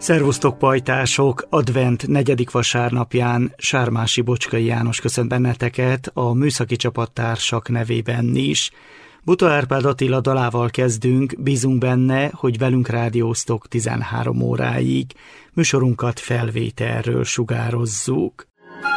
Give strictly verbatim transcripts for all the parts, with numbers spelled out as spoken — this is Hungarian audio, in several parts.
Szervusztok, pajtások! Advent negyedik vasárnapján Sármási Bocskai János köszönt benneteket, a műszaki csapattársak nevében is. Buta Árpád Attila dalával kezdünk, bízunk benne, hogy velünk rádióztok tizenhárom óráig. Műsorunkat felvételről sugározzuk.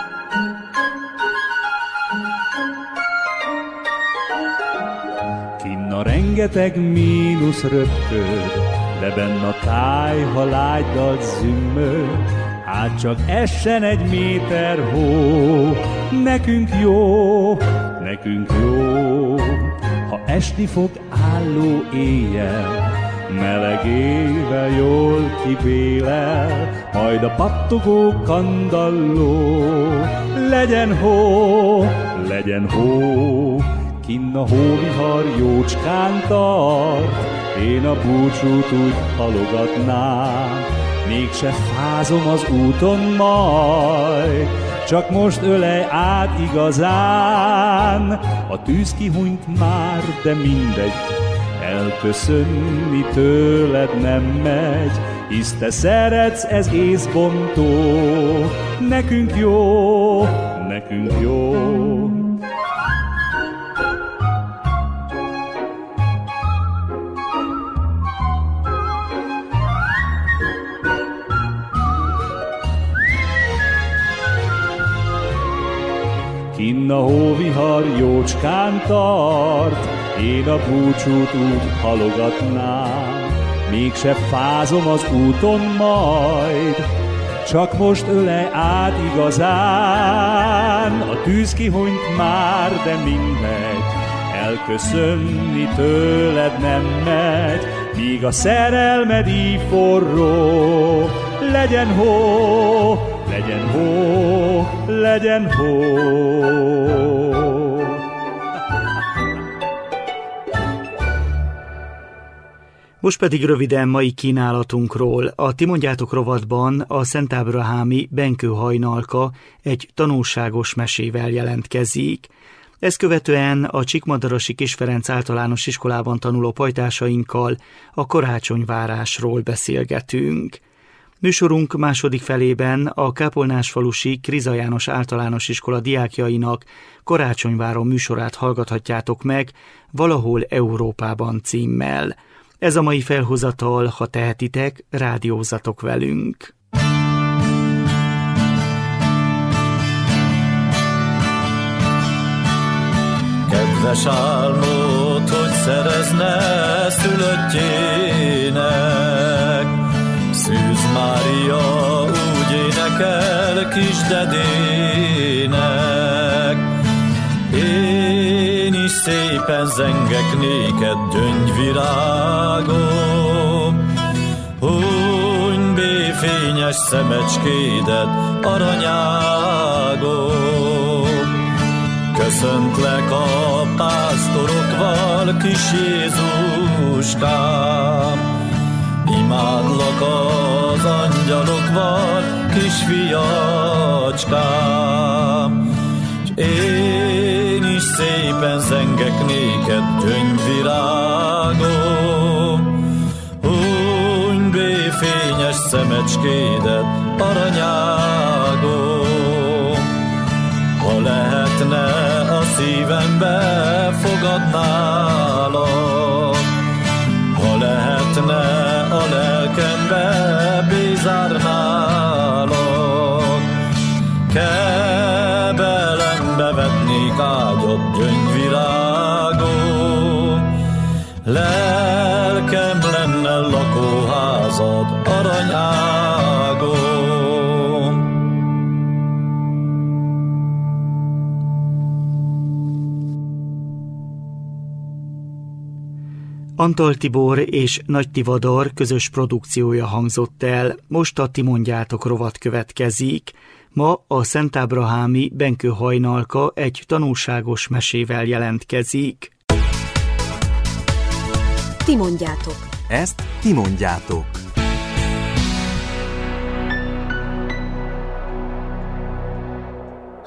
Kinn a rengeteg mínusz röpköd, de benn a táj, ha lágydalt zümmög, hát csak essen egy méter hó. Nekünk jó, nekünk jó, ha esni fog álló éjjel, melegével jól kibélel, majd a pattogó kandalló. Legyen hó, legyen hó, kinn a hóvihar jócskán tart, én a búcsút úgy halogatnám, mégse fázom az úton majd, csak most ölej át igazán. A tűz kihunyt már, de mindegy, elköszönni tőled nem megy, hisz te szeretsz, ez észbontó. Nekünk jó, nekünk jó. Kinn a hóvihar jócskán tart, én a búcsút úgy halogatnám, mégse fázom az úton majd, csak most ölej át igazán. A tűz kihunyt már, de mindegy, elköszönni tőled nem megy, míg a szerelmed így forró. Legyen hó, legyen hó, legyen hó. Most pedig röviden mai kínálatunkról. A Ti mondjátok rovatban a szentábrahámi Benkő Hajnalka egy tanulságos mesével jelentkezik. Ezt követően a Csíkmadarasi Kis Ferenc általános iskolában tanuló pajtásainkkal a karácsonyvárásról beszélgetünk. Műsorunk második felében a kápolnásfalusi Kriza János általános iskola diákjainak karácsonyváró műsorát hallgathatjátok meg, Valahol Európában címmel. Ez a mai felhozatal, ha tehetitek, rádiózatok velünk. Kedves álmod, hogy szerezne szülöttjének, Szűz Mária úgy énekel kisdedének. Én is szépen zengek néked, gyöngyvirágom, huny béfényes szemecskédet, aranyágom. Köszöntlek a pásztorokval, kis Jézuskám, imádlak az angyalokval, kisfiacskám. S én is szépen zengek néked, gyöngyvirágom, huny béfényes szemecskédet, aranyágom. Ha lehetne, a szívembe fogadnálak, ha lehetne, a lelkembe bézárnálak, kebelembe vetnék ágyat, gyöngyvirágom, lelkem lenne lakóházad, aranyágom. Antal Tibor és Nagy Tivadar közös produkciója hangzott el, most a Ti mondjátok rovat következik. Ma a szentábrahámi Benkő Hajnalka egy tanulságos mesével jelentkezik. Ti mondjátok. Ezt ti mondjátok.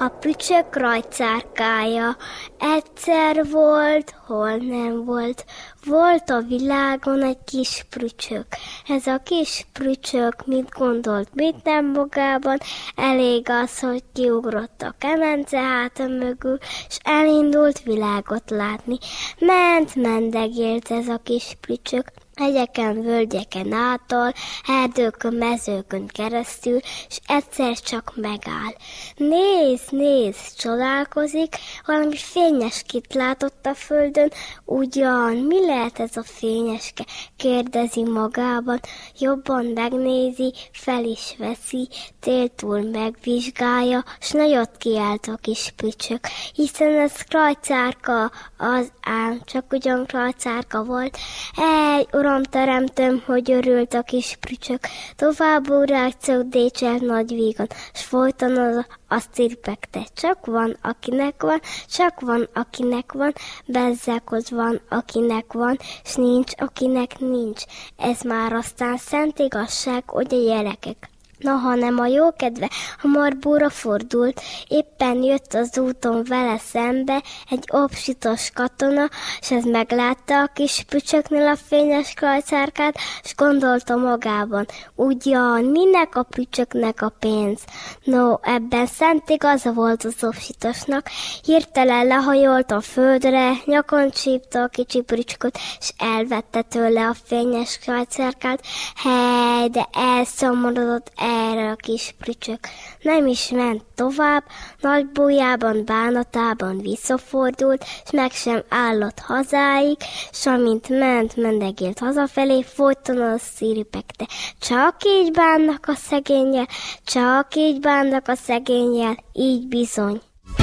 a pücsök rajtszárkája. Egyszer volt, hol nem volt. Volt a világon egy kis prücsök. Ez a kis prücsök mit gondolt, mit nem magában? Elég az, hogy kiugrott a kemence háta mögül, s elindult világot látni. Ment, mendegélt ez a kis prücsök. Hegyeken, völgyeken átol, erdőkön, mezőkön keresztül, és egyszer csak megáll. Néz, néz, csodálkozik, valami fényeskét látott a földön. Ugyan, mi lehet ez a fényeske? Kérdezi magában, jobban megnézi, fel is veszi, téltúl megvizsgálja, s nagyot kiált a kis prücsök, hiszen ez krajcárka, az ám, csak ugyan krajcárka volt. Egy Uram, teremtőm, hogy örült a kis prücsök, tovább urácok décsel nagy vígan, s folyton az azt cirpegte. Csak van, akinek van, csak van, akinek van, bezzeg, hogy van, akinek van, s nincs, akinek nincs. Ez már aztán szent igazság, hogy a gyerekek. Na, hanem a jókedve hamar búra fordult, éppen jött az úton vele szembe egy obsitos katona, s ez meglátta a kis prücsöknél a fényes krajcárkát, s gondolta magában, ugyan, minek a prücsöknek a pénz? No, ebben szent igaza volt az obsitosnak, hirtelen lehajolt a földre, nyakon csípta a kicsi prücsköt, s elvette tőle a fényes krajcárkát. Hely, de elszomorodott erre a kis prücsök. Nem is ment tovább, nagy bújában, bánatában visszafordult, s meg sem állott hazáig, s amint ment, mendegélt hazafelé, folyton az sziripegte. Csak így bánnak a szegénnyel, csak így bánnak a szegénnyel, így bizony.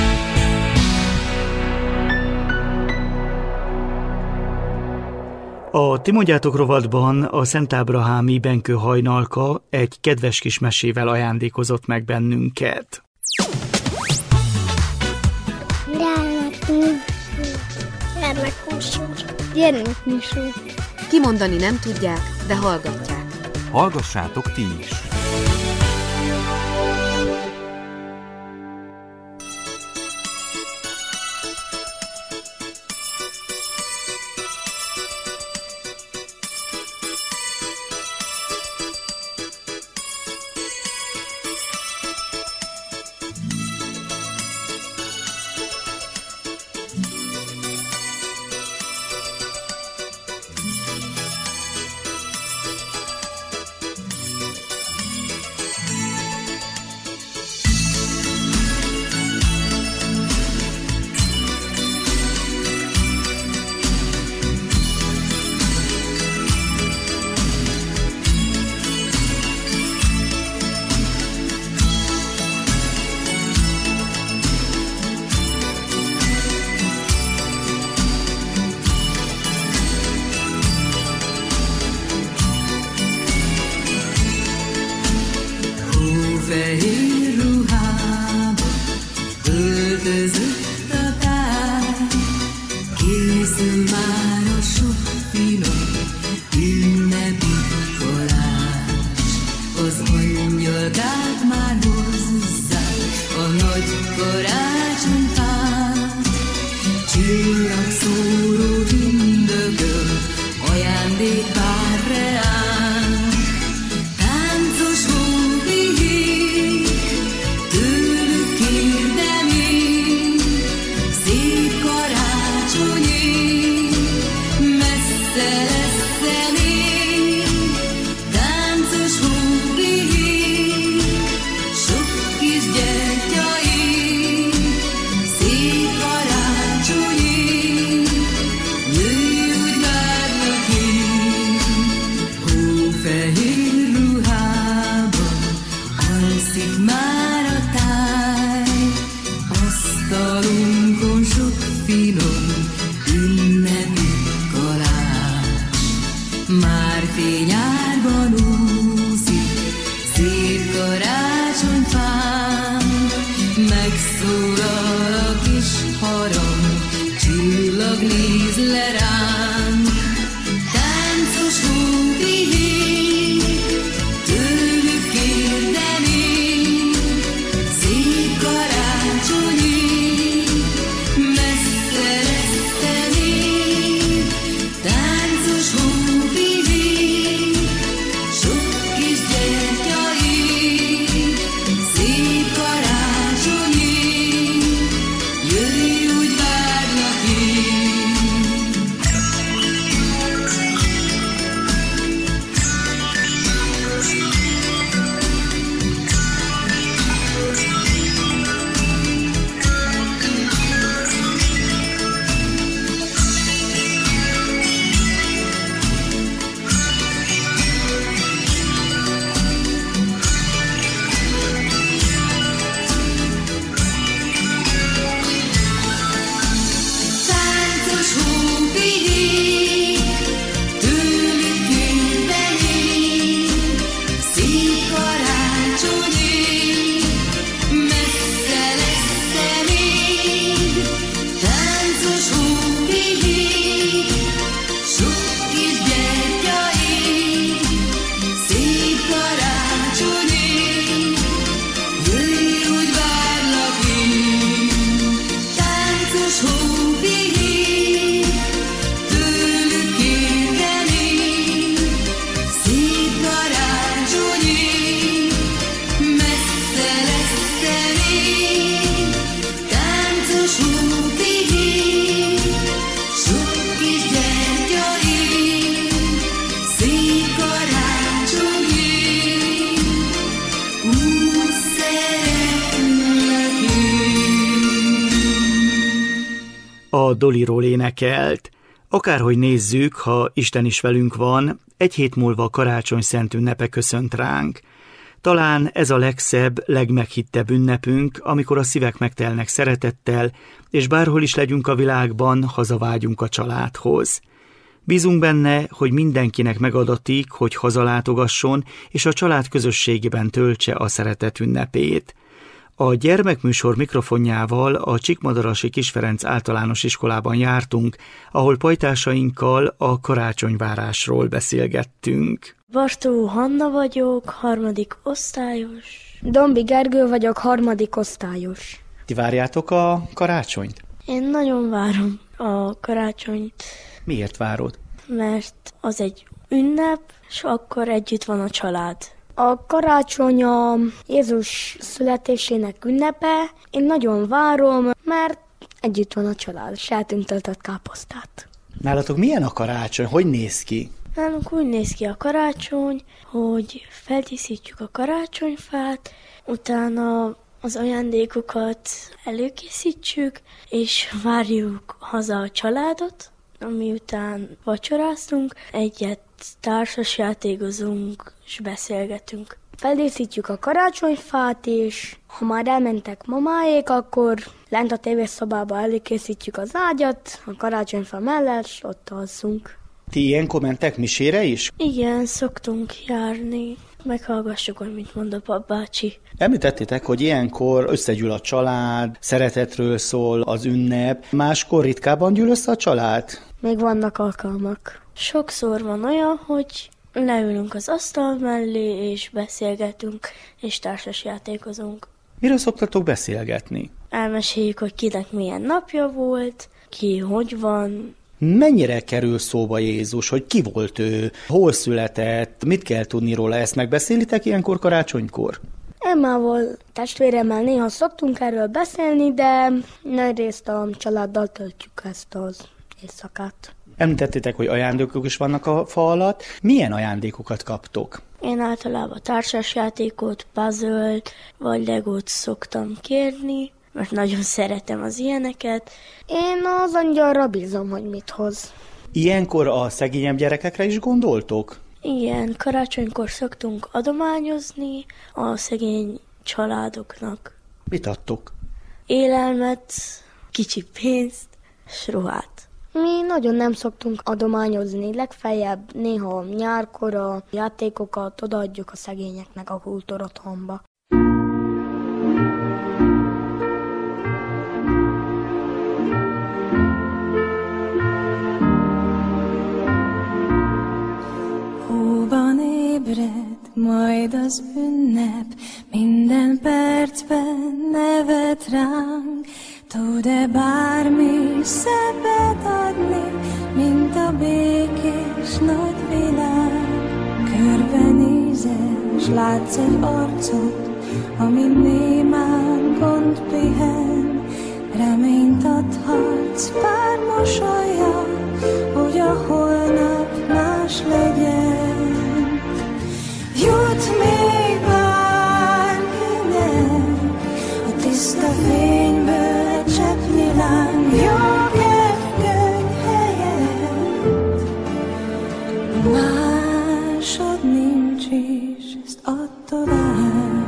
A Ti mondjátok rovatban a szentábrahámi Benkő Hajnalka egy kedves kis mesével ajándékozott meg bennünket. Gyermekműsor. Kimondani nem tudják, de hallgatják. Hallgassátok ti is! Tőlük kérdeni, szép karácsony. A Doliról énekelt. Akárhogy nézzük, ha Isten is velünk van, egy hét múlva a karácsony szent ünnepe köszönt ránk. Talán ez a legszebb, legmeghittebb ünnepünk, amikor a szívek megtelnek szeretettel, és bárhol is legyünk a világban, hazavágyunk a családhoz. Bízunk benne, hogy mindenkinek megadatik, hogy hazalátogasson, és a család közösségében töltse a szeretet ünnepét. A gyermekműsor mikrofonjával a Csíkmadarasi Kis Ferenc általános iskolában jártunk, ahol pajtásainkkal a karácsonyvárásról beszélgettünk. Bartó Hanna vagyok, harmadik osztályos. Dombi Gergő vagyok, harmadik osztályos. Ti várjátok a karácsonyt? Én nagyon várom a karácsonyt. Miért várod? Mert az egy ünnep, és akkor együtt van a család. A karácsony a Jézus születésének ünnepe. Én nagyon várom, mert együtt van a család, és eltüntetett káposztát. Nálatok milyen a karácsony? Hogy néz ki? Nálunk úgy néz ki a karácsony, hogy feldíszítjük a karácsonyfát, utána az ajándékokat előkészítsük, és várjuk haza a családot, ami után vacsoráztunk, egyet társasjátékozunk és beszélgetünk. Feldíszítjük a karácsonyfát, és ha már elmentek mamáék, akkor lent a tévészobába előkészítjük az ágyat, a karácsonyfa mellett, és ott alszunk. Ti ilyenkor mentek misére is? Igen, szoktunk járni. Meghallgassuk, hogy mit mond a papbácsi. Említettétek, hogy ilyenkor összegyűl a család, szeretetről szól az ünnep. Máskor ritkábban gyűl össze a család? Még vannak alkalmak. Sokszor van olyan, hogy leülünk az asztal mellé, és beszélgetünk, és társasjátékozunk. Miről szoktatok beszélgetni? Elmeséljük, hogy kinek milyen napja volt, ki hogy van. Mennyire kerül szóba Jézus, hogy ki volt ő, hol született, mit kell tudni róla, ezt megbeszélitek ilyenkor karácsonykor? Emmával, testvéremmel néha szoktunk erről beszélni, de nagyrészt a családdal töltjük ezt az éjszakát. Említettétek, hogy ajándékok is vannak a fa alatt. Milyen ajándékokat kaptok? Én általában társasjátékot, puzzle-t vagy legót szoktam kérni, mert nagyon szeretem az ilyeneket. Én az angyalra bízom, hogy mit hoz. Ilyenkor a szegényebb gyerekekre is gondoltok? Igen, karácsonykor szoktunk adományozni a szegény családoknak. Mit adtok? Élelmet, kicsi pénzt, s ruhát. Mi nagyon nem szoktunk adományozni, legfeljebb néha nyárkor a játékokat odaadjuk a szegényeknek a kultúrotthonba. Hóban ébred majd az ünnep, minden percben nevet ránk. Tud-e bármi szebbet adni, mint a békés nagy világ? Körbenézel, s látsz egy arcot, ami némán gond pihen. Reményt adhatsz pár mosolya, hogy a holnap más legyen. Jut még bárkinek a tiszta fényből egy cseppnyi láng, jó kedvkönyv helyett. Másod nincs is, ezt add tovább.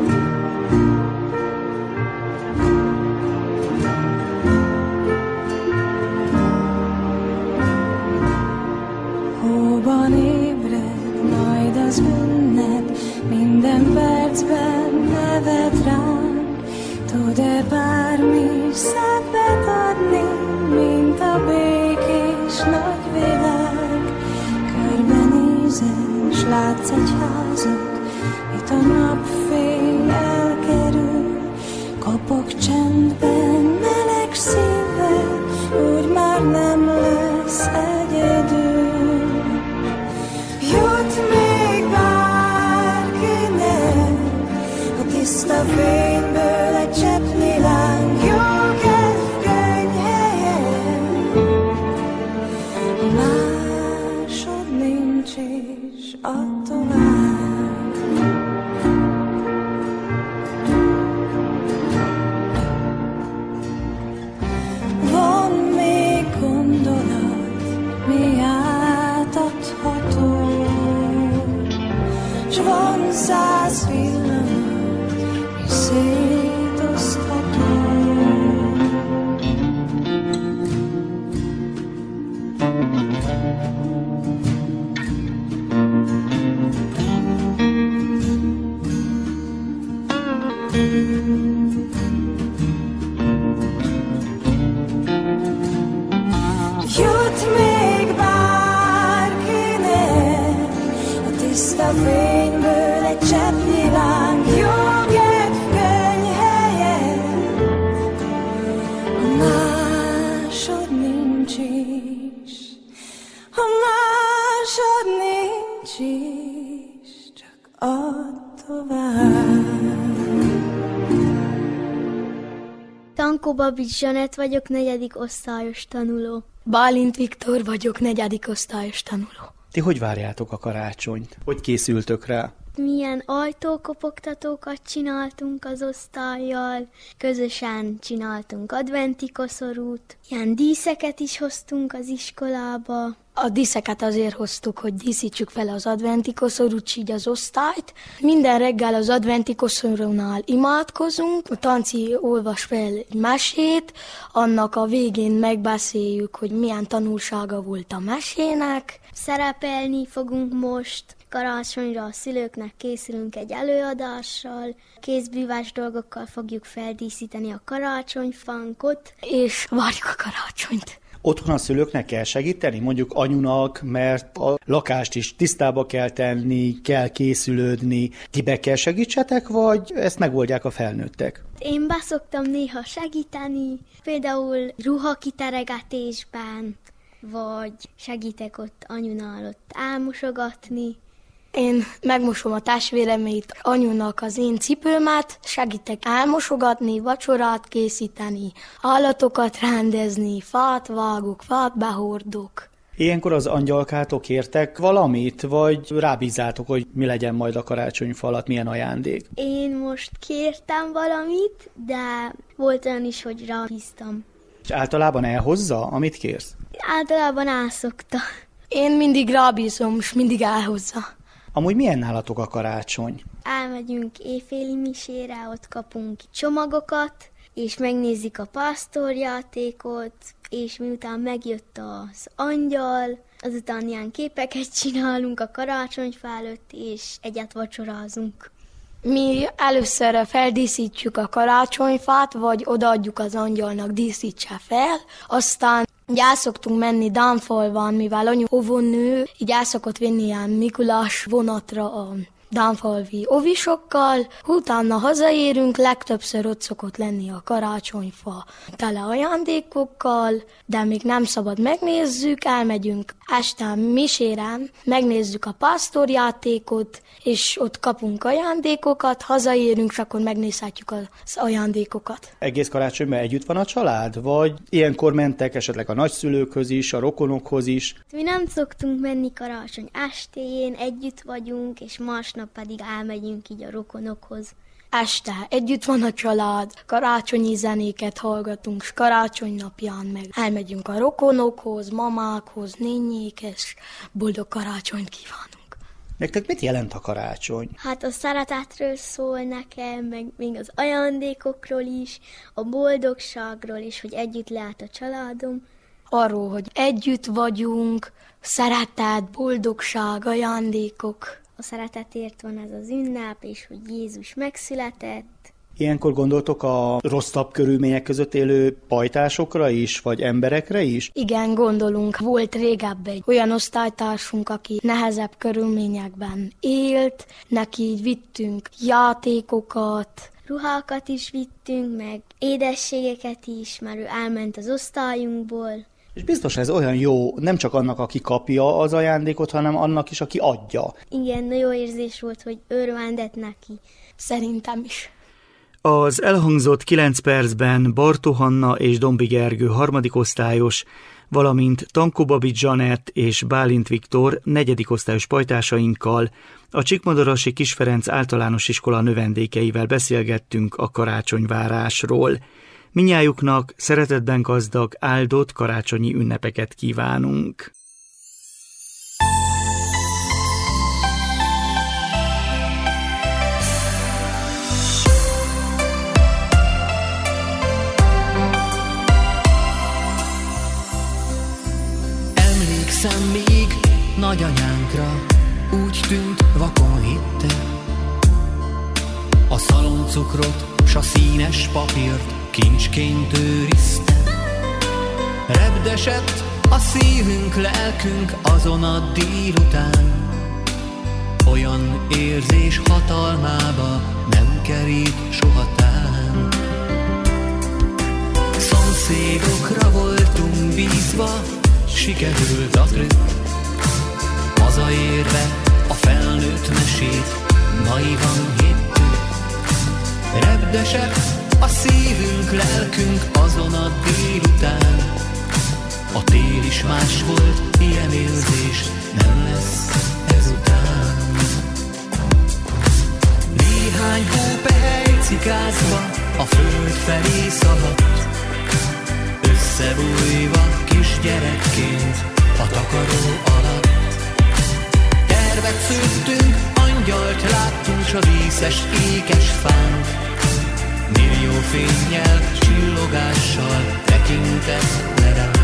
Hóban ébred majd az ünnep, minden percben nevet ránk. Tud-e bármi szebbet adni, mint a békés nagy világ? Körbenézel, s látsz egy házat, itt a napfény elkerül. Kopog csendben meleg szíved, úgy már nem lesz egyedül. Jut még bárkinek a tiszta fényből egy cseppnyi láng, jó kedvkönyv helyen. Másod nincs is, add tovább. Van még szétosztható. Jut még bárkinek a tiszta fényből egy cseppnyi láng, jogért könnyhelyen, ha másod nincs is, ha másod nincs is, csak add tovább. Tankó Babics Zsanett vagyok, negyedik osztályos tanuló. Bálint Viktor vagyok, negyedik osztályos tanuló. Ti hogy várjátok a karácsonyt? Hogy készültök rá? Milyen ajtókopogtatókat csináltunk az osztályjal, közösen csináltunk adventi koszorút, ilyen díszeket is hoztunk az iskolába. A díszeket azért hoztuk, hogy díszítsük fel az adventi koszorút, így az osztályt. Minden reggel az adventi koszorúnál imádkozunk, a tanci olvas fel egy mesét, annak a végén megbeszéljük, hogy milyen tanulsága volt a mesének. Szerepelni fogunk most, karácsonyra a szülőknek készülünk egy előadással, kézbűvás dolgokkal fogjuk feldíszíteni a karácsonyfánkot, és várjuk a karácsonyt. Otthon a szülőknek kell segíteni, mondjuk anyunak, mert a lakást is tisztába kell tenni, kell készülődni. Ti be kell segítsetek, vagy ezt megoldják a felnőttek? Én beszoktam néha segíteni, például ruhakiteregetésben, vagy segítek ott anyunál ott elmosogatni. Én megmosom a testvéremét, anyunak az én cipőmet, segítek elmosogatni, vacsorát készíteni, állatokat rendezni, fát vágok, fát behordok. Ilyenkor az angyalkátok értek valamit, vagy rábízátok, hogy mi legyen majd a karácsonyfa alatt, milyen ajándék? Én most kértem valamit, de volt olyan is, hogy rábíztam. És általában elhozza, amit kérsz? Általában elszokta. Én mindig rábízom, és mindig elhozza. Amúgy milyen nálatok a karácsony? Elmegyünk éjféli misére, ott kapunk csomagokat, és megnézzük a pásztorjátékot, és miután megjött az angyal, azután ilyen képeket csinálunk a karácsonyfa előtt, és egyet vacsorázunk. Mi először feldíszítjük a karácsonyfát, vagy odaadjuk az angyalnak, díszítse fel, aztán így el szoktunk menni Dánfalvan, mivel anyu óvónő, így el szokott vinni ilyen Mikulás vonatra a dánfalvi ovisokkal, utána hazaérünk, legtöbbször ott szokott lenni a karácsonyfa tele ajándékokkal, de még nem szabad megnézzük, elmegyünk este misére, megnézzük a pásztorjátékot, és ott kapunk ajándékokat, hazaérünk, és akkor megnézhetjük az ajándékokat. Egész karácsonyban együtt van a család? Vagy ilyenkor mentek esetleg a nagyszülőkhöz is, a rokonokhoz is? Mi nem szoktunk menni karácsony estéjén, együtt vagyunk, és másnap pedig elmegyünk így a rokonokhoz. Este együtt van a család, karácsonyi zenéket hallgatunk, és karácsony napján meg elmegyünk a rokonokhoz, mamákhoz, nénjékhez, boldog karácsonyt kívánunk. Nektek mit jelent a karácsony? Hát a szeretetről szól nekem, meg még az ajándékokról is, a boldogságról is, hogy együtt lehet a családom. Arról, hogy együtt vagyunk, szeretet, boldogság, ajándékok. A szeretetért van ez az ünnep, és hogy Jézus megszületett. Ilyenkor gondoltok a rosszabb körülmények között élő pajtásokra is, vagy emberekre is? Igen, gondolunk. Volt régebb egy olyan osztálytársunk, aki nehezebb körülményekben élt, neki így vittünk játékokat, ruhákat is vittünk, meg édességeket is, mert ő elment az osztályunkból. És biztos ez olyan jó, nem csak annak, aki kapja az ajándékot, hanem annak is, aki adja. Igen, nagyon érzés volt, hogy örvendett neki. Szerintem is. Az elhangzott kilenc percben Bartó Hanna és Dombi Gergő harmadik osztályos, valamint Tankó Babics Zsanett és Bálint Viktor negyedik osztályos pajtásainkkal, a Csíkmadarasi Kis Ferenc általános iskola növendékeivel beszélgettünk a karácsonyvárásról. Mindnyájuknak szeretetben gazdag, áldott karácsonyi ünnepeket kívánunk. Emlékszem még nagyanyánkra, úgy tűnt, vakon hitte a szaloncukrot, s a színes papírt kincsként őrizte. Repdesett a szívünk, lelkünk azon a délután, olyan érzés hatalmába nem kerít sohatán. Szomszédokra voltunk bízva, sikerült a trükk, hazaérve a felnőtt mesét naivan hittük. Repdesett a szívünk, lelkünk azon a délután, a tél is más volt, ilyen érzés nem lesz ezután. Néhány hópehely cikázva a föld felé szaladt, összebújva kisgyerekként a takaró alatt. Tervet szőttünk, angyalt láttunk, s a díszes ékes fán millió fénnyel, csillogással tekintett le ránk.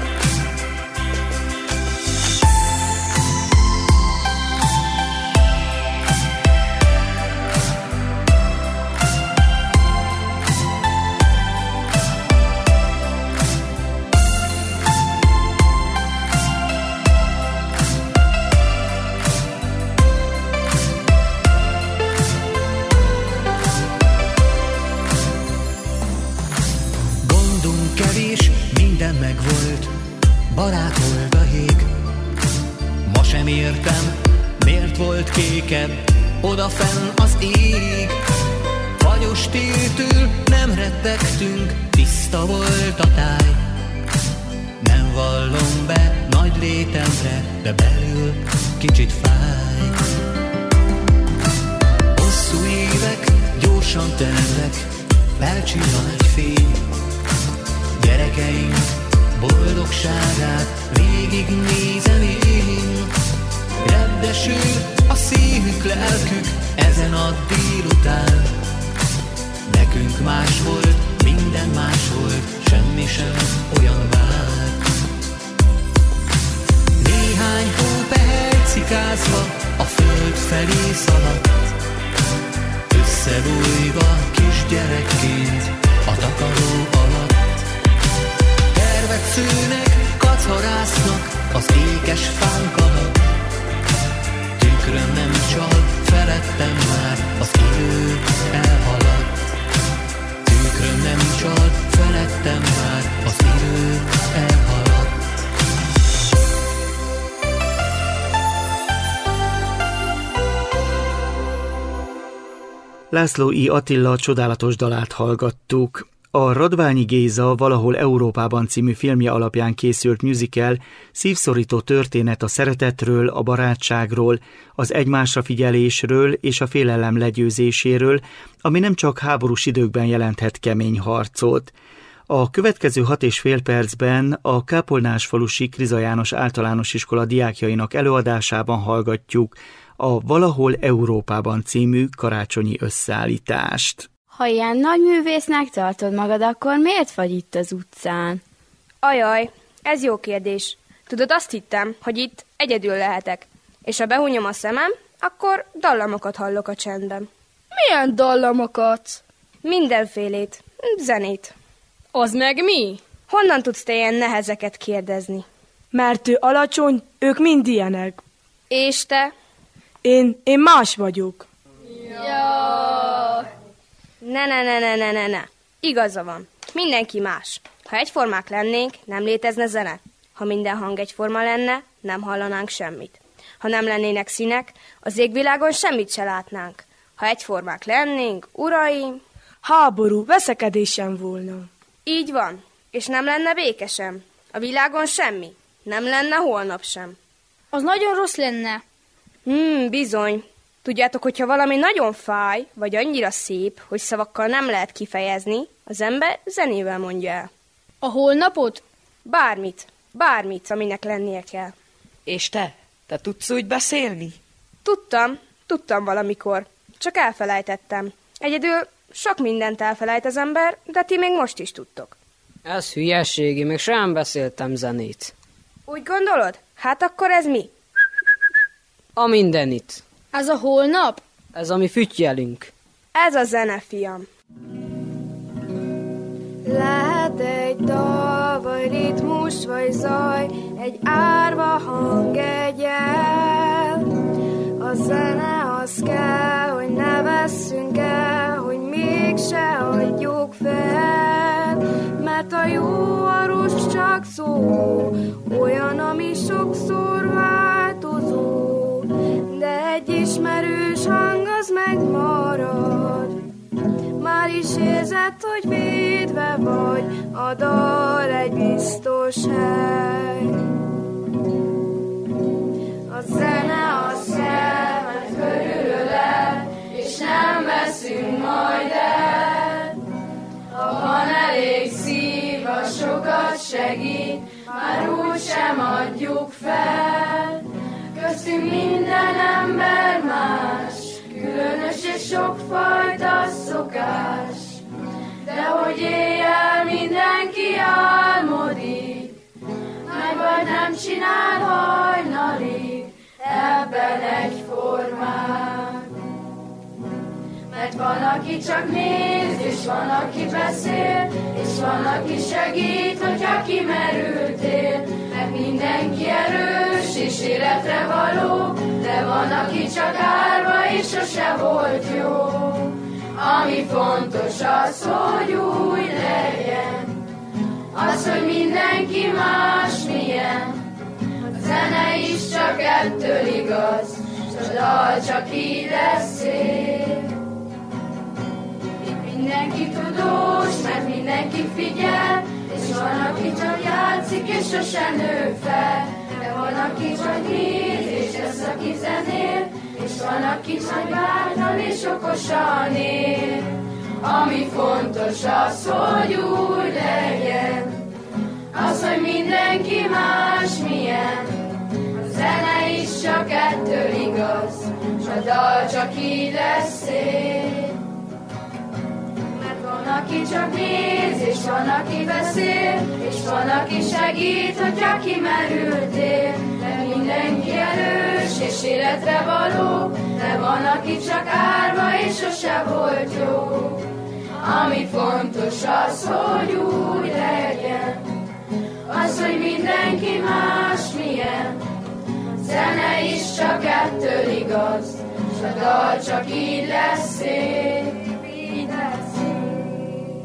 Megvolt, barát volt a hég. Ma sem értem, miért volt kékebb odafenn az ég. Fagyos téltől nem rettegtünk, tiszta volt a táj. Nem vallom be nagy létemre, de belül kicsit fáj. Hosszú évek gyorsan telnek, felcsillan egy fény. Gyerekeink boldogságát végig nézem én. Repdesül a szívük, lelkük ezen a délután. Nekünk más volt, minden más volt, semmi sem olyan vált. Néhány hópehely cikázva a föld felé szaladt, összebújva kisgyerekként a takaró alatt. Tervet szőnek, kacarásznak az ékes fánk alatt. Tükrön nem csal, felettem már az idő elhaladt. Tükrön nem csal, felettem már az idő elhaladt. László I. Attila csodálatos dalát hallgattuk. A Radványi Géza Valahol Európában című filmje alapján készült musical szívszorító történet a szeretetről, a barátságról, az egymásra figyelésről és a félelem legyőzéséről, ami nem csak háborús időkben jelenthet kemény harcot. A következő hat és fél percben a Kápolnásfalusi Kriza János Általános Iskola diákjainak előadásában hallgatjuk a Valahol Európában című karácsonyi összeállítást. Ha ilyen nagy művésznek tartod magad, akkor miért vagy itt az utcán? Ajaj, ez jó kérdés. Tudod, azt hittem, hogy itt egyedül lehetek, és ha behúnyom a szemem, akkor dallamokat hallok a csendben. Milyen dallamokat? Mindenfélét, zenét. Az meg mi? Honnan tudsz te ilyen nehezeket kérdezni? Mert ő alacsony, ők mind ilyenek. És te? Én, én más vagyok. Ja. Ne, ne, ne, ne, ne, ne, ne. Igaza van. Mindenki más. Ha egyformák lennénk, nem létezne zene. Ha minden hang egyforma lenne, nem hallanánk semmit. Ha nem lennének színek, az égvilágon semmit se látnánk. Ha egyformák lennénk, uraim... Háború, veszekedés sem volna. Így van. És nem lenne béke sem. A világon semmi. Nem lenne holnap sem. Az nagyon rossz lenne. Hmm, bizony. Tudjátok, hogyha valami nagyon fáj, vagy annyira szép, hogy szavakkal nem lehet kifejezni, az ember zenével mondja el. A holnapot? Bármit. Bármit, aminek lennie kell. És te? Te tudsz úgy beszélni? Tudtam. Tudtam valamikor. Csak elfelejtettem. Egyedül sok mindent elfelejt az ember, de ti még most is tudtok. Ez hülyességi, még sem beszéltem zenét. Úgy gondolod? Hát akkor ez mi? A mindenit. Ez a holnap? Ez a mi fütyjelünk. Ez a zene, fiam. Lehet egy dal, vagy ritmus, vagy zaj, egy árva hang, egy jel. A zene az kell, hogy ne vesszünk el, hogy mégse adjuk fel. Mert a jó a rossz csak szó, olyan, ami sokszor változó. De egy ismerős hang az megmarad. Már is érzed, hogy védve vagy, a dal egy biztos hely. A zene az kell, mert körülölel, és nem veszünk majd el. Ha van elég szív, a sokat segít, már úgy sem adjuk fel. Köztünk minden ember más, különös és sokfajta szokás. De hogy éjjel mindenki álmodik, meg vagy nem csinál hajnalig, ebben egyformák. Mert van, aki csak néz, és van, aki beszél, és van, aki segít, hogyha kimerültél. Mert mindenki erős és életre való, de van, aki csak árva és sose volt jó. Ami fontos az, hogy úgy legyen, az, hogy mindenki más milyen. A zene is csak ettől igaz, s a dal csak így lesz szép. Itt mindenki tudós, mert mindenki figyel, és van, aki csak játszik és sose nő fel. De van, aki csak néz, és lesz, aki zenél, és van, aki csak bátran és okosan él. Ami fontos az, hogy úgy legyen, az, hogy mindenki más milyen. A zene is csak ettől igaz, s a dal csak így lesz szép. Mert van, aki csak néz, és van, aki beszél, és van, aki segít, hogyha kimerültél. De mindenki erős és életre való, de van, aki csak árva és sose volt jó. Ami fontos az, hogy úgy legyen, az, hogy mindenki más milyen. A zene is csak ettől igaz, s a dal csak így lesz szép, így lesz szép.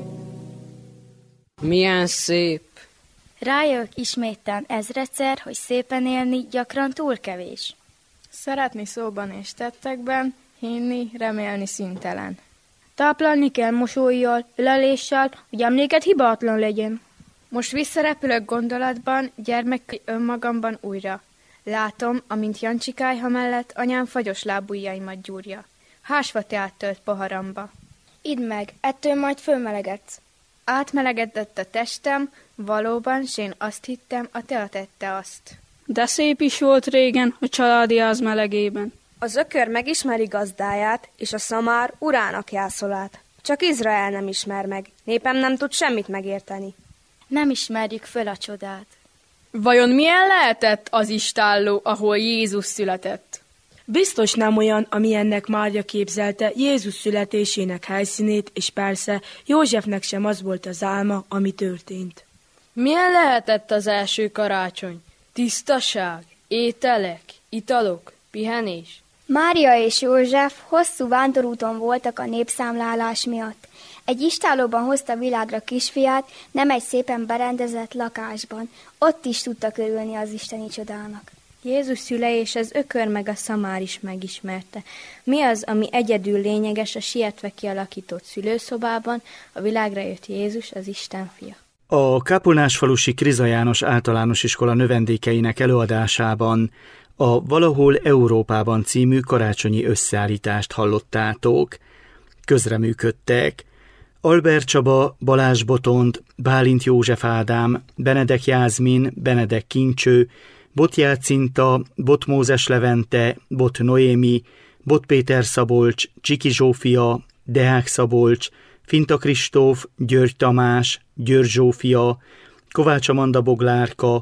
Milyen szép. Rájövök ismételten ezredszer, hogy szépen élni gyakran túl kevés. Szeretni szóban és tettekben, hinni, remélni szüntelen. Táplálni kell mosollyal, öleléssel, hogy emléked hibátlan legyen. Most visszarepülök gondolatban, gyermek önmagamban újra. Látom, amint Jancsikályha mellett anyám fagyos lábujjaimat gyúrja. Hásva teát tölt poharamba. Idd meg, ettől majd fölmelegedsz. Átmelegedett a testem, valóban, s én azt hittem, a tea tette azt. De szép is volt régen a családi ház melegében. Az ökör megismeri gazdáját, és a szamár urának jászolát. Csak Izrael nem ismer meg, népem nem tud semmit megérteni. Nem ismerjük föl a csodát. Vajon milyen lehetett az istálló, ahol Jézus született? Biztos nem olyan, amilyennek Mária képzelte Jézus születésének helyszínét, és persze Józsefnek sem az volt az álma, ami történt. Milyen lehetett az első karácsony? Tisztaság, ételek, italok, pihenés? Mária és József hosszú vándorúton voltak a népszámlálás miatt. Egy istállóban hozta világra kisfiát, nem egy szépen berendezett lakásban. Ott is tudtak örülni az isteni csodának. Jézus szülei és az ökör meg a szamár is megismerte. Mi az, ami egyedül lényeges a sietve kialakított szülőszobában, a világra jött Jézus, az Isten fia? A Kápolnásfalusi Kriza János Általános Iskola növendékeinek előadásában a Valahol Európában című karácsonyi összeállítást hallottátok. Közreműködtek Albert Csaba, Balázs Botond, Bálint József Ádám, Benedek Jászmin, Benedek Kincső, Bot Jácinta, Bot Mózes Levente, Bot Noémi, Bot Péter Szabolcs, Csiki Zsófia, Deák Szabolcs, Finta Kristóf, György Tamás, György Zsófia, Kovács Amanda Boglárka,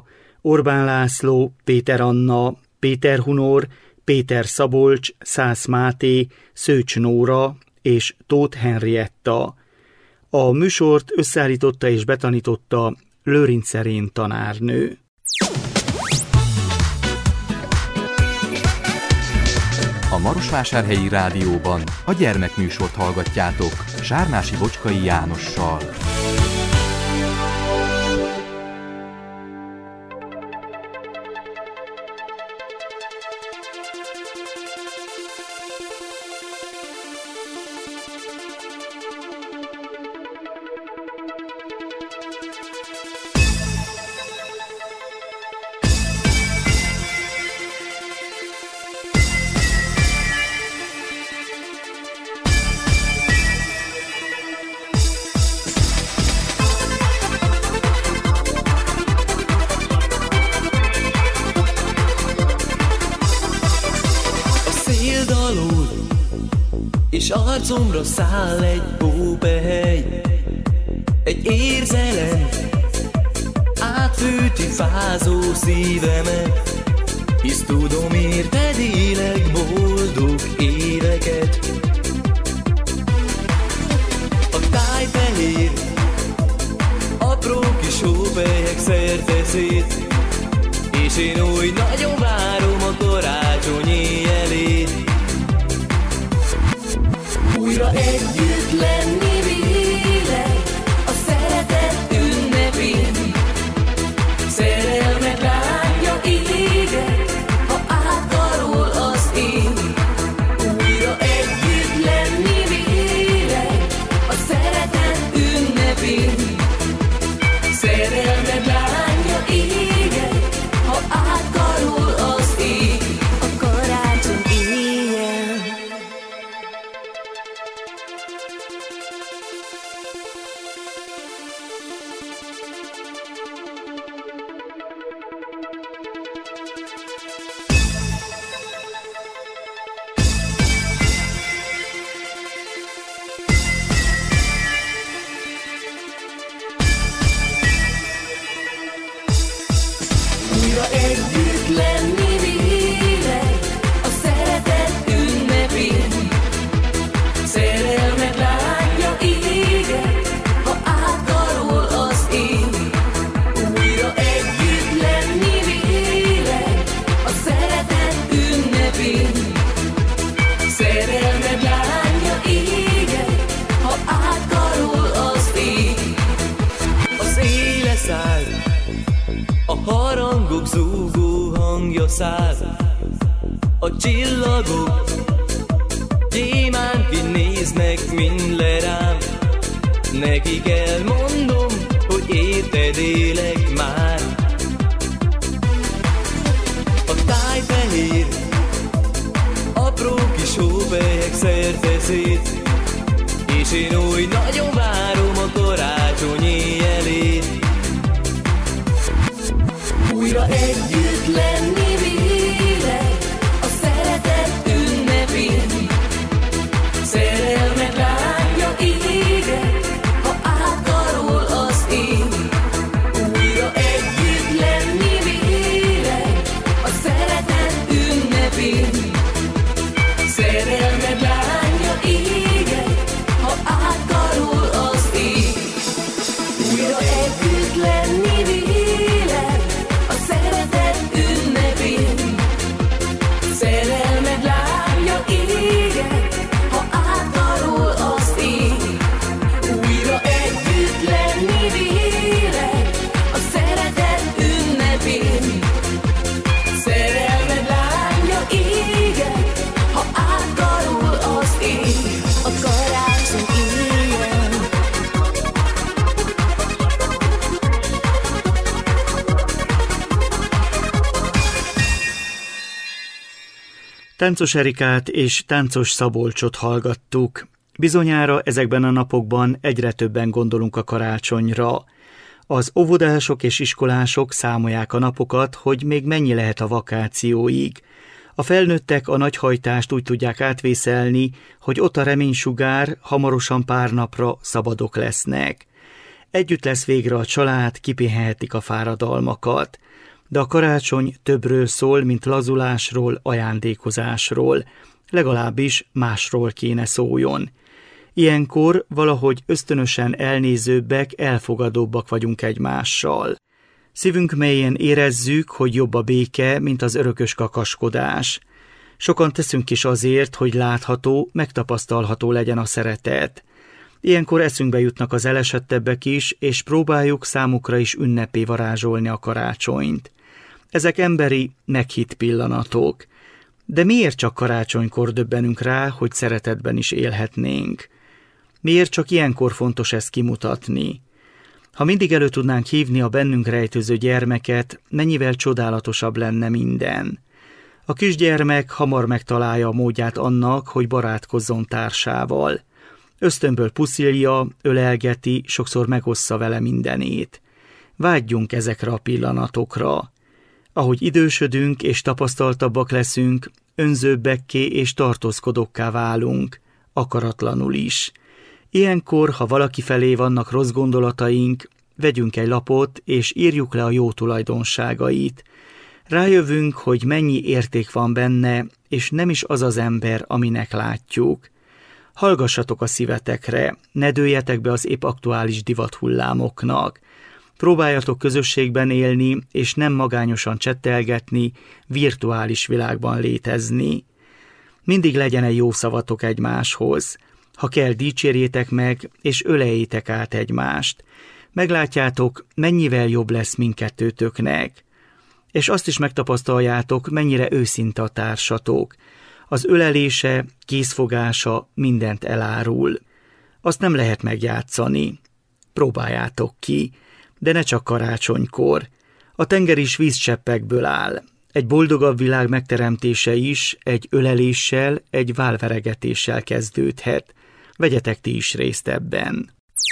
Orbán László, Péter Anna, Péter Hunor, Péter Szabolcs, Szász Máté, Szőcs Nóra és Tóth Henrietta. A műsort összeállította és betanította Lőrinc Szerén tanárnő. A Marosvásárhelyi Rádióban a gyermekműsort hallgatjátok Sármási Bocskai Jánossal. És arcomra száll egy hópehely, egy érzelem átfűti fázó szívemet, hisz tudom érted élek boldog éveket. A tájfehér, apró kis hópelyek szerte szét, és én úgy nagyon várom a karácsony éjjelét. Újra együtt lenni véled a szeretet ünnepén, szerelmet lángja éget, ha átkarol az én. Újra együtt lenni véled a szeretet ünnepén, szerelmet lángja éget, ha átkarol az én. A karácsony éjjel. Együtt lenni véled a szeretet ünnepén, szerelmet lángja éget, ha átkarol az én. Újra együtt lenni véled a szeretet ünnepén, szerelmet lángja éget, ha átkarol az én. Az éle száll, a harangok zúgó hangja száll, a csillagok gyémánként néznek mind le rám. Nekik elmondom, hogy érted élek már. A tájfehér, apró kis hópelyek szerte szét, és én úgy nagyon várom a karácsony éjjelét. Újra együtt lenni véled a szeretet ünnepén, szerelmet lángja éget, ha átkarol az én. Újra együtt lenni véled a szeretet ünnepén, szerelmet lángja éget, ha átkarol az én. Újra együtt lenni véled a szeretet ünnepén, szerelmet lángja éget, ha átkarol az én. Újra együtt lenni véled a szeretet ünnepén, szerelmet lángja éget, ha átkarol az én. A karácsony éjjel. Táncos Erikát és Táncos Szabolcsot hallgattuk. Bizonyára ezekben a napokban egyre többen gondolunk a karácsonyra. Az óvodások és iskolások számolják a napokat, hogy még mennyi lehet a vakációig. A felnőttek a nagyhajtást úgy tudják átvészelni, hogy ott a reménysugár, hamarosan pár napra szabadok lesznek. Együtt lesz végre a család, kipihenhetik a fáradalmakat. de a karácsony többről szól, mint lazulásról, ajándékozásról, legalábbis másról kéne szóljon. Ilyenkor valahogy ösztönösen elnézőbbek, elfogadóbbak vagyunk egymással. Szívünk mélyén érezzük, hogy jobb a béke, mint az örökös kakaskodás. Sokan teszünk is azért, hogy látható, megtapasztalható legyen a szeretet. Ilyenkor eszünkbe jutnak az elesettebbek is, és próbáljuk számukra is ünnepé varázsolni a karácsonyt. Ezek emberi, meghitt pillanatok. De miért csak karácsonykor döbbenünk rá, hogy szeretetben is élhetnénk? Miért csak ilyenkor fontos ezt kimutatni? Ha mindig elő tudnánk hívni a bennünk rejtőző gyermeket, mennyivel csodálatosabb lenne minden. A kisgyermek hamar megtalálja a módját annak, hogy barátkozzon társával. Ösztönből puszilja, ölelgeti, sokszor megossza vele mindenét. Vágyjunk ezekre a pillanatokra. Ahogy idősödünk és tapasztaltabbak leszünk, önzőbbekké és tartózkodókká válunk, akaratlanul is. Ilyenkor, ha valaki felé vannak rossz gondolataink, vegyünk egy lapot és írjuk le a jó tulajdonságait. Rájövünk, hogy mennyi érték van benne, és nem is az az ember, aminek látjuk. Hallgassatok a szívetekre, ne dőljetek be az épp aktuális divathullámoknak. Próbáljatok közösségben élni, és nem magányosan csettelgetni, virtuális világban létezni. Mindig legyen egy jó szavatok egymáshoz. Ha kell, dicsérjétek meg, és öleljétek át egymást. Meglátjátok, mennyivel jobb lesz mindkettőtöknek. És azt is megtapasztaljátok, mennyire őszinte a társatok. Az ölelése, készfogása mindent elárul. Azt nem lehet megjátszani. Próbáljátok ki, de ne csak karácsonykor. A tenger is vízcseppekből áll. Egy boldogabb világ megteremtése is egy öleléssel, egy válveregetéssel kezdődhet. Vegyetek ti is részt ebben.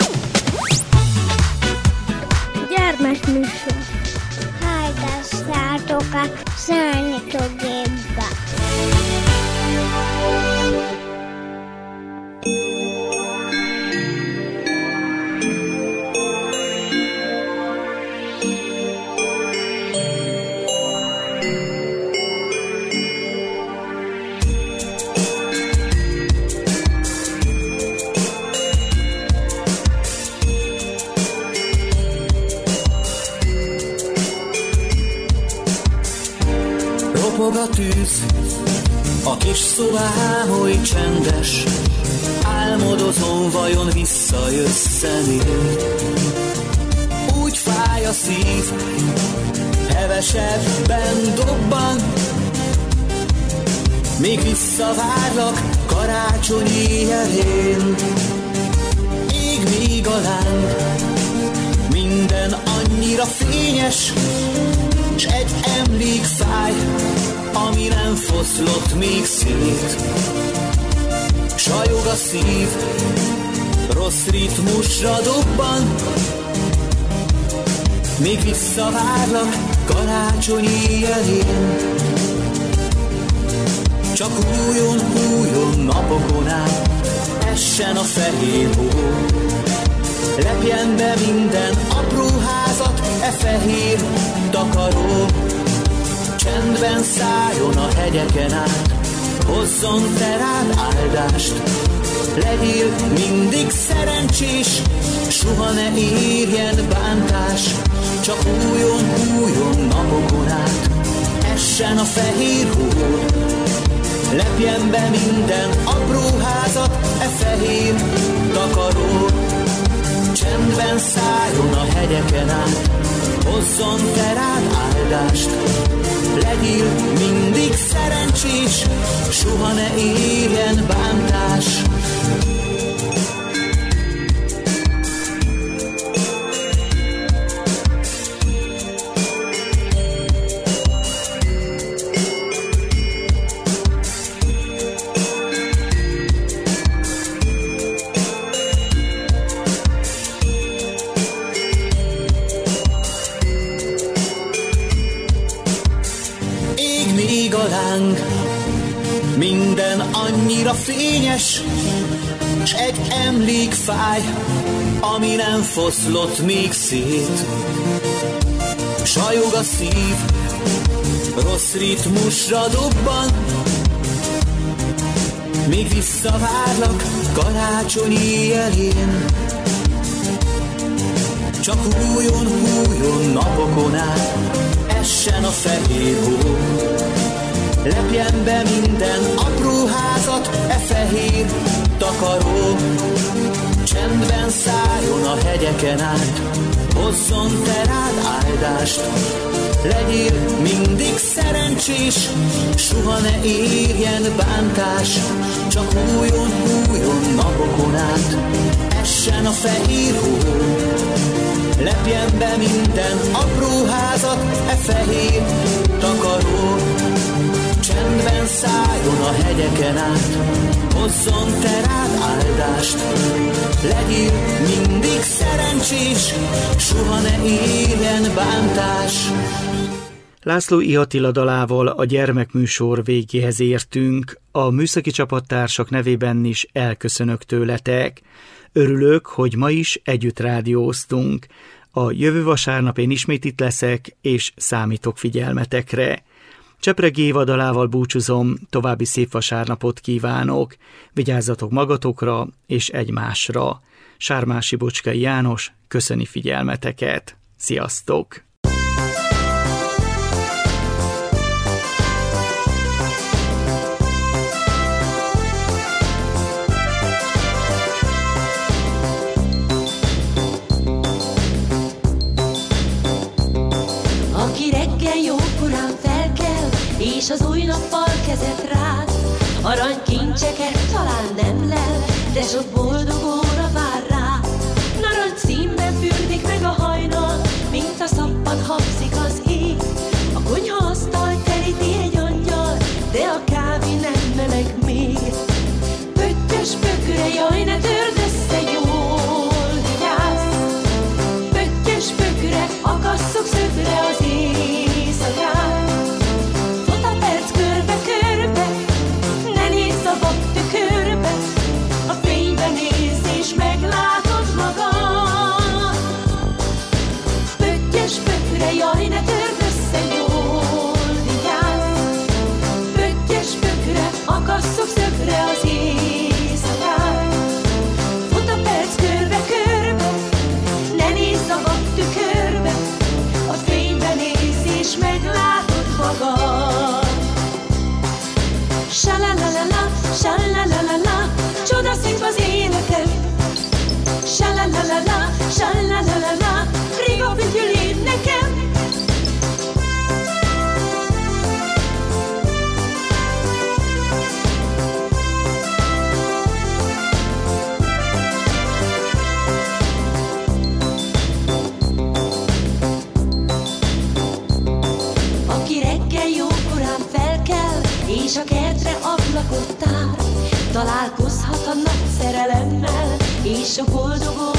Gyermekműsor. Hallgassátok a számítógépbe. Ropog a tűz, a kis szobám oly csendes, álmodozom, vajon visszajössz-e még? Úgy fáj a szív, hevesebben dobban, még visszavárlak karácsonyi éjjelén. Ég még a láng, minden annyira fényes, s egy emlék fáj, ami nem foszlott még szét. Sajog a szív, rossz ritmusra dobban, még visszavárlak karácsonyi jelén. Csak újon, újon napokon át essen a fehér hó, lepjen be minden apró házat e fehér takaró. Csendben szálljon a hegyeken át, hozzon te rád áldást. Legyél mindig szerencsés, soha ne érjen bántás. Csak újon, újon napokon át essen a fehér hó, lepjen be minden apró házat e fehér takaró. Csendben szálljon a hegyeken át, hozzon te rád áldást. Legyél mindig szerencsés, soha ne érjen bántás. Minden annyira fényes, s egy emlék fáj, ami nem foszlott még szét. sajog a szív, rossz ritmusra dobban. Még visszavárlak karácsonyi elén, csak hújon, hújon napokon át, essen a fehér hó. Lepjen be minden apró házat, e fehér takaró. Csendben szálljon a hegyeken át, hozzon te rád áldást. Legyél mindig szerencsés, soha ne érjen bántás. Csak hújon, hújon napokon át, essen a fehér hó. Lepjen be minden apró házat, e fehér takaró. Csendben szálljon a hegyeken át, hozzon te rád áldást. Legyél mindig szerencsés, soha ne érjen bántás. László I. Attila dalával a gyermekműsor végéhez értünk. A műszaki csapattársak nevében is elköszönök tőletek. Örülök, hogy ma is együtt rádióztunk. A jövő vasárnap én ismét itt leszek, és számítok figyelmetekre. Csepregi Éva dalával búcsúzom, további szép vasárnapot kívánok. Vigyázzatok magatokra és egymásra. Sármási Bocskai János köszöni figyelmeteket. Sziasztok! És az új nappal kezet rád, aranykincseket talán nem lel, de sok boldog óra vár rá. Narancs színben fürdik meg a hajnal, mint a szappan hapszik az ég. A konyhaasztal teríti egy angyal, de a kávé nem meleg még. Pöttyös pöküre, jaj, ne törd össze, jól vigyázz. Pöttyös pöküre, akasszok szögre az éjszakát. Jaj, ne törd össze, jól vigyázz. Pöttyös pökre, akasszok szögre az éjszakát. Fut a perc körbe-körbe, ne nézz a vaktükörbe, a fénybe nézz és meglátod magad. Sa-la-la-la-la, sa-la-la-la-la, csodaszép az életem. Sa-la-la-la-la, sa-la-la-la-la, rég a fütyülém nekem. Aki reggel jókorán felkel, és a kertre ablakot tár, találkozhat a nagy szerelemmel, és a boldog